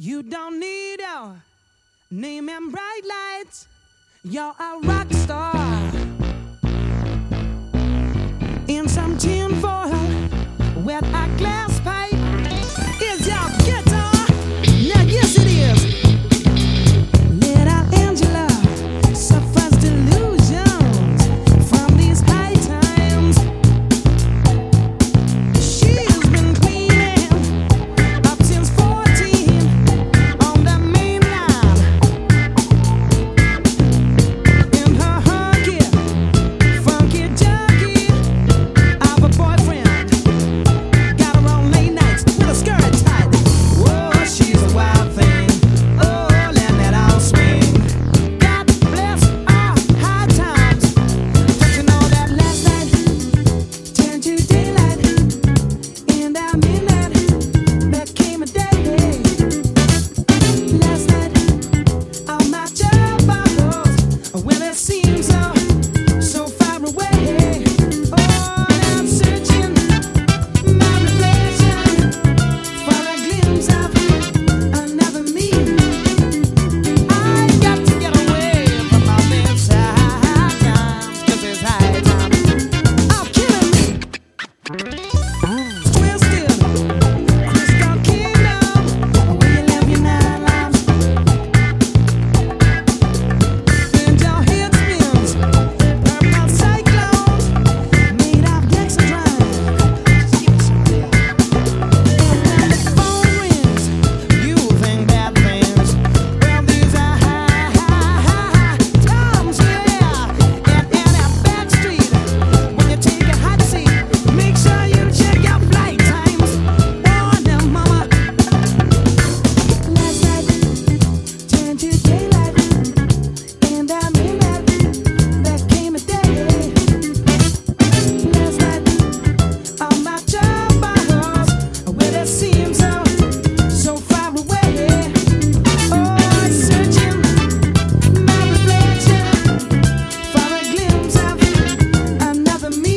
You don't need a name and bright lights. You're a rock star in some tin foil with a glass pipe. Is your guitar? Now yes it is. Little Angela suffers delusions from these high times. She's been cleaning up since 14 on the main line. In her hunky, funky junkie of a boyfriend. Got her on late nights with a skirt tight. Whoa, she's a wild thing. Oh, let that all swing. God bless our high times. But you know that last night turned to daylight, and at midnight there came a day. Last night on my job bottles, well it seems so far away. Oh, I'm searching my reflection for a glimpse of another me. I got to get away from all this high times, 'cause it's high times. Oh, killing me. Twisted, crystal kingdom, where you live your nine lives. And your head spins, purple cyclones made of Dexedrine. And when the phone rings, you think bad things. Well, these are high times, yeah. And in a back street, when you take a hot seat, make sure you check your flight times. Warn them, mama. Last night turned to daylight, and at midnight there came a day. Last night on my job bottles, where it seems so far away. Oh, I'm searching my reflection for a glimpse of another me.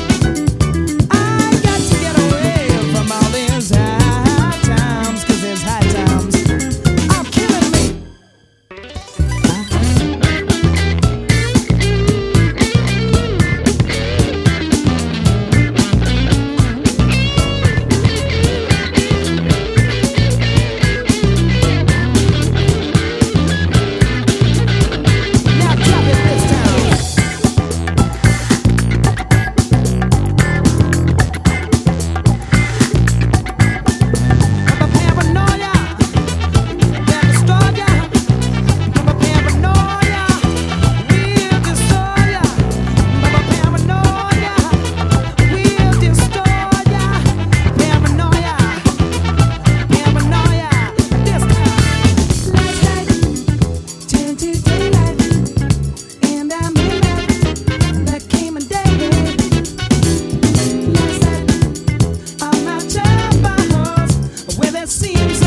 I got to get away from all these high times, 'cause these high times are killing me. Now drop it this time. I'm a paranoia that destroy ya. I'm a paranoia, will destroy ya. I'm a paranoia, will destroy ya. Paranoia, this time. Last night turned to daylight, and at midnight there came a day. Last night on my job bottles, where there seems